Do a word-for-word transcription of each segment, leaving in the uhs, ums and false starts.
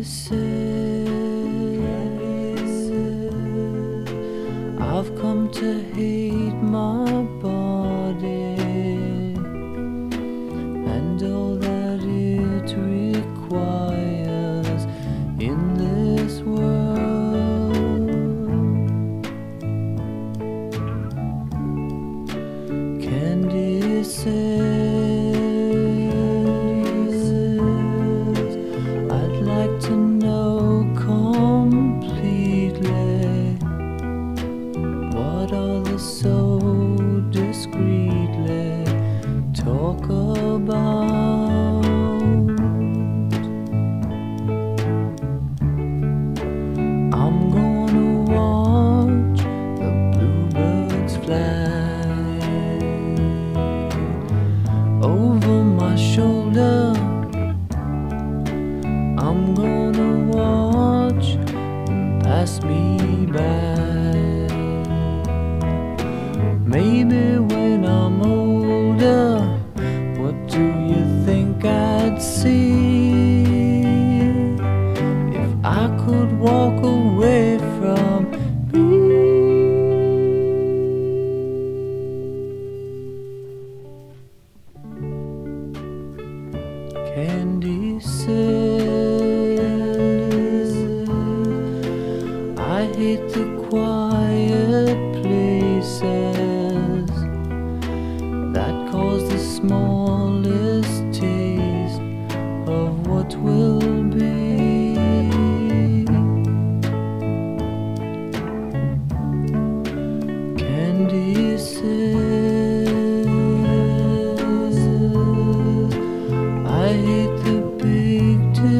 said, I've come to hate my body and all that it requires in this world. Candy says, I'd like to know completely what others so discreetly talk about. I'm gonna watch the bluebirds fly over my shoulder. I'm gonna watch them pass me by. Maybe when I'm older, what do you think I'd see if I could walk away from me? Candy says, I hate the quiet places that cause the smallest taste of what will be. Candy says, I hate the big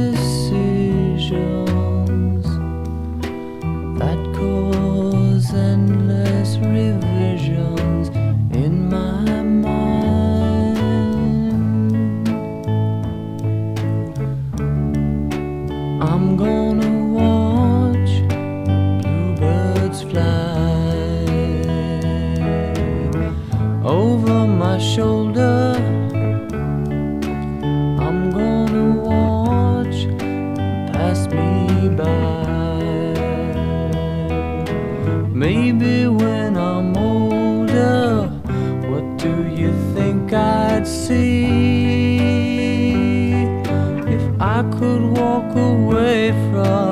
decisions that cause endless revisions in my mind. I'm gonna watch the bluebirds fly over my shoulder. I'm gonna watch them pass me by. Maybe when I'm older, what do you think I'd see if I could walk away from